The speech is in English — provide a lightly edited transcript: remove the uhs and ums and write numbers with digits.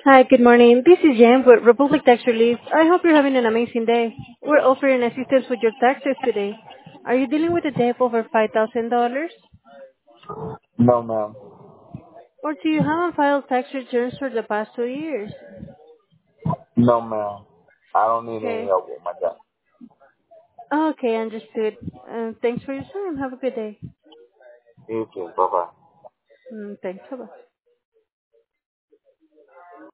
Hi, good morning. This is Jan with Republic Tax Relief. I hope you're having an amazing day. We're offering assistance with your taxes today. Are you dealing with a debt over $5,000? No, ma'am. Or do you have unfiled tax returns for the past 2 years? No, ma'am. I don't need any Okay. help with my job. Okay, understood. Thanks for your time. Have a good day. You too. Bye-bye. Thanks. Bye-bye.